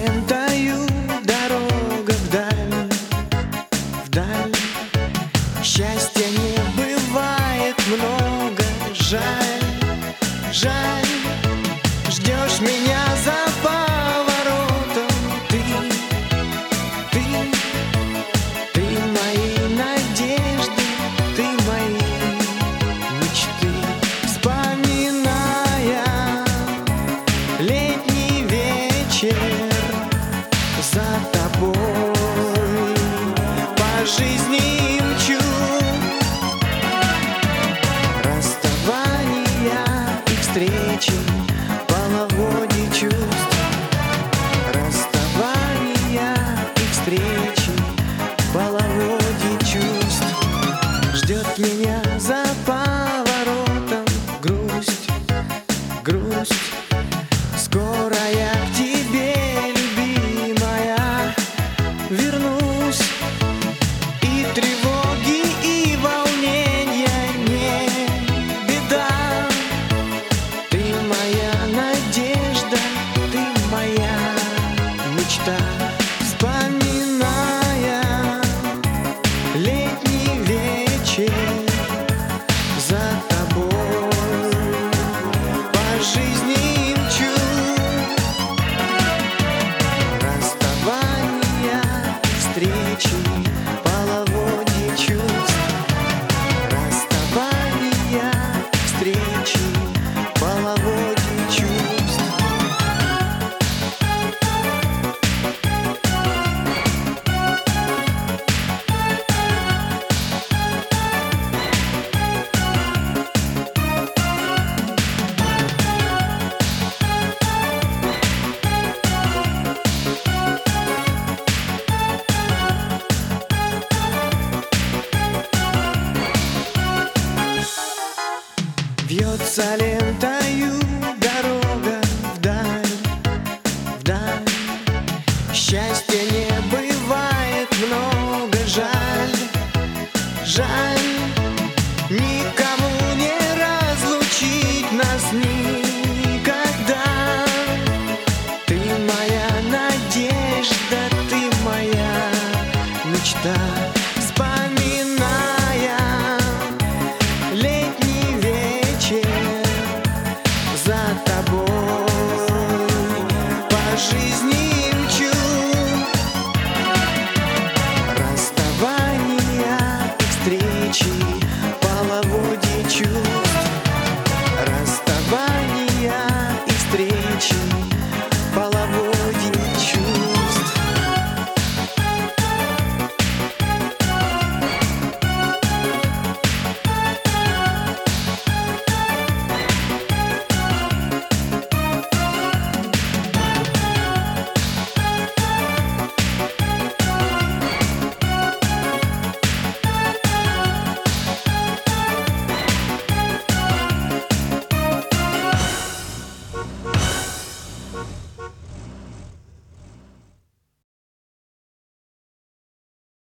лентою дорога вдаль, вдаль. Счастья не бывает много, жаль, жаль. Ждешь меня за поворотом, ты мои надежды, ты мои мечты. Вспоминая летний вечер, за тобой по жизни мчу. Расставания и встречи, половодье чувств. Расставания и встречи, половодье чувств. Ждет меня за поворотом грусть, грусть. Скоро я к тебе, любимая, вернусь. И тревоги, и волнения не беда. Ты моя надежда, ты моя мечта. Вспоминая летний вечер, за тобой по жизни мчу. Расставания, встречи, половодье чувств. Расставания, встречи, половодье чувств. Вьется лентою дорога вдаль, вдаль. Счастья не бывает много, жаль, жаль. Никому не разлучить нас никогда. Ты моя надежда, ты моя мечта. Вспоминая летний вечер, за тобой по жизни